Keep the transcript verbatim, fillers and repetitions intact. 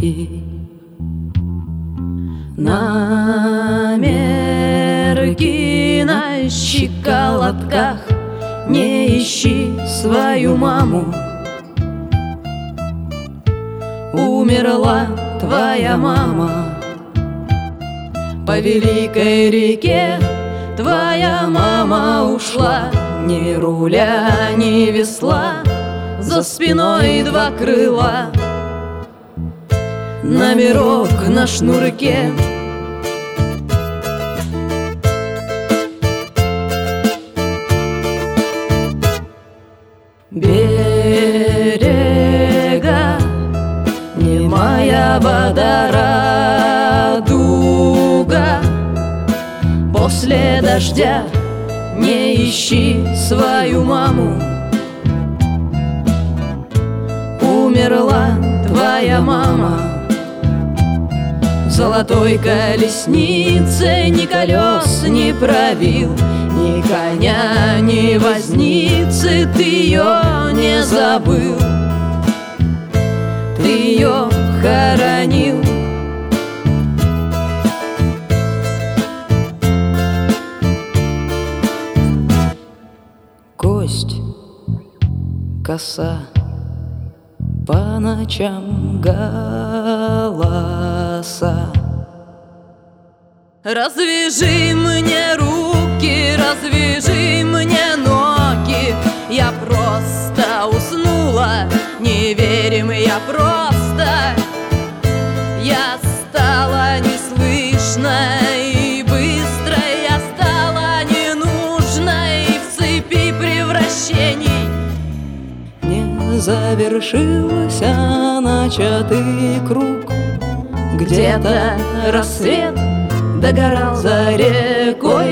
мерки, на мерки, на щиколотках. Не ищи свою маму. Умерла твоя мама по великой реке. Твоя мама ушла, ни руля, ни весла, за спиной два крыла, номерок на шнурке. Берега немая вода, радуга. После дождя не ищи свою маму. Умерла твоя мама в золотой колеснице. Ни колес, ни правил, ни коня, ни возницы. Ты ее не забыл, ты ее хоронил. Кость, коса, по ночам голоса. Развяжи мне руки, развяжи мне ноги. Я просто уснула, не верим, я просто. Я стала неслышной, быстро я стала ненужной в цепи превращений. Не завершился начатый круг, где-то рассвет догорал за рекой.